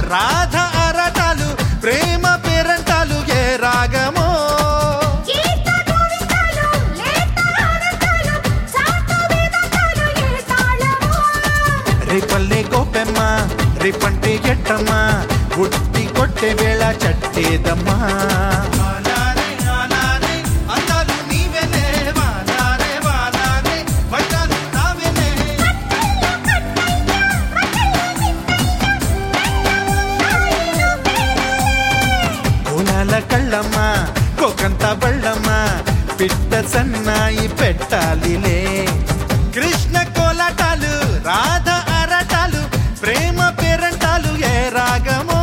రాధ అరటాలు ప్రేమ పేరంటాలు ఏ రాగమో రేపల్లే గోపెమ్మ రేపంటే ఎట్టమ్మా గుట్టి కొట్టే వేళ చట్టేదమ్మా కళ్ళమ్మ కోకంత బళ్ళమ్మ పిట్ట సన్నాయి పెట్టాలిలే కృష్ణ కోలాటాలు రాధ అరటాలు ప్రేమ పేరంటాలు ఏ రాగమో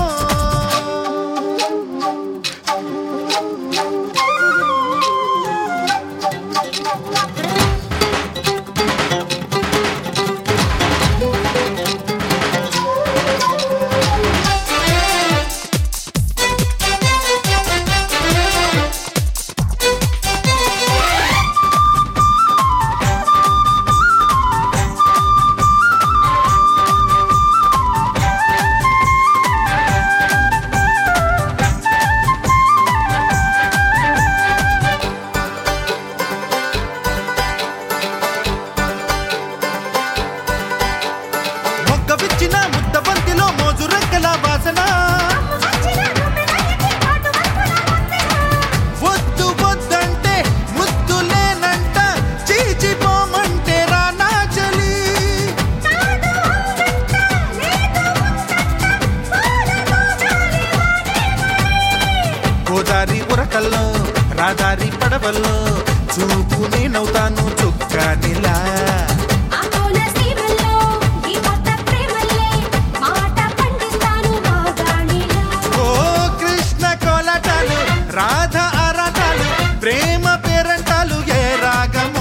ముద్దబంతిలో మోజు రెక్కల వాసన వద్దు వద్దంటే ముద్దు లేనంట చీచిపోమంటే రానా చలి గోదారి ఉరకల్లో రాదారి పడవల్లో చూపు నేనవుతాను చుక్కానిలా రాధ అరటాలు ప్రేమ పేరంటాలు ఏ రాగమో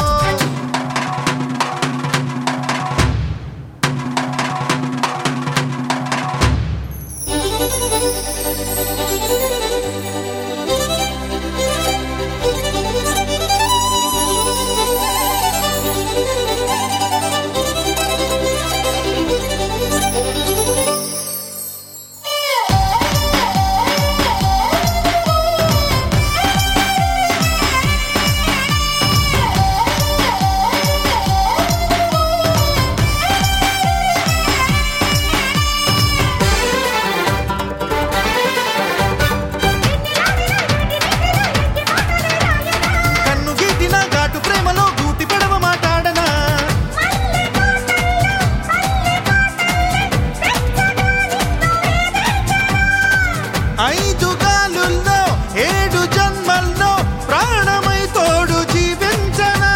ఐదు గాలుల్లో ఏడు జన్మల్లో ప్రాణమై తోడు జీవించనా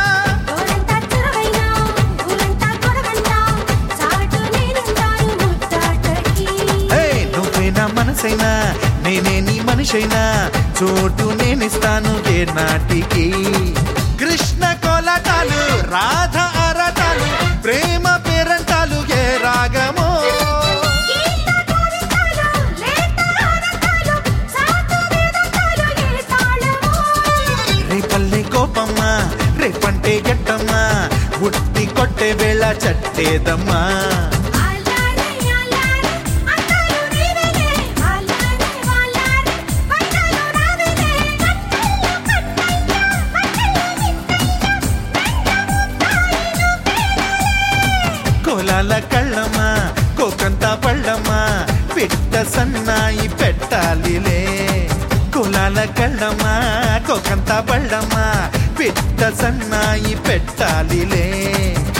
నువ్వే నా మనసైనా నేనే నీ మనిషైనా చోటు నేనిస్తాను ఏ నాటికి కృష్ణ కోలాటాలు రాధ అరటాలు ప్రేమ పేరంటాలు ఏ రాగమో కోపమ్మ రేపంటే గట్టమ్మా గుట్టి కొట్టే వేళ చట్టేదమ్మా కోలాల కళ్ళమ్మ కోకంత పళ్ళమ్మ పిట్ట సన్నాయి పెట్టాలిలే కులాల కళ్ళమ్మ కోకంత బళ్ళమ్మ పిట్ట సన్నాయి పెట్టాలిలే